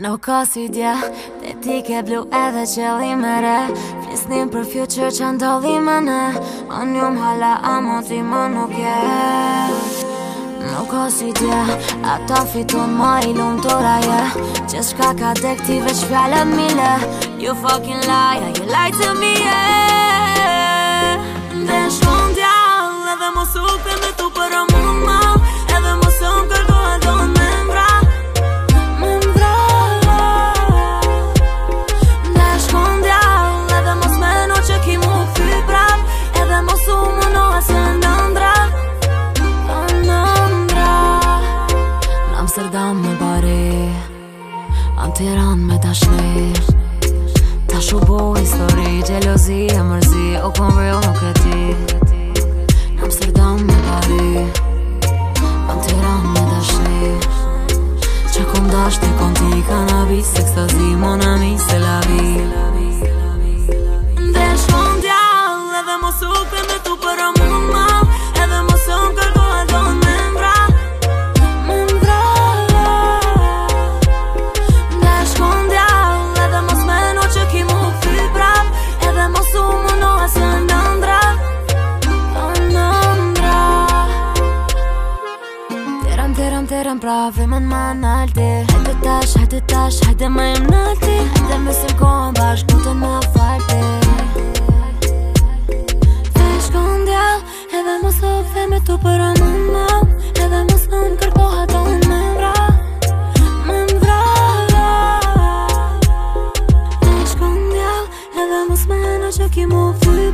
Nuk ka si dje, te ti ke blu edhe qëllimere. Flisnim për future që ndodhi me ne. Unë jum hala amo ti më nuk je. Nuk ka si dje, ata fitun ma i lumë tora je. Gjithë shka ka dek ti veç fjallet mile. You fucking lie, you lie to me, yeah. Dhe shkon djall, edhe mos u këtë me tu për mund ma. Edhe mos u më kërko e do në me mbra. Amsterdam me bari, Tiran me dashni. Ta shubo histori, gjelozi e mërzi, o kon real nuk e ti. Amsterdam me bari, Tiran me dashni. Që kom dash ti kon ti, cannabis, ekstazi, mon ami, c'est la vie. Dhe shkon djall, edhe mos u këtë me tu për mund ma. Edhe mos u më kërko e do në me mbra. Teran pra vrimën ma nalti. Hajde tash, hajde ma jem nalti. Hajde me sërkohen bashk, nutën me falti. Dhe shkon djall, edhe mos o kthe me tu për amon ma. Edhe mos në më kërkoha do në me mbra. Me mbra. Dhe shkon djall, edhe mos me në që ki mu fyr.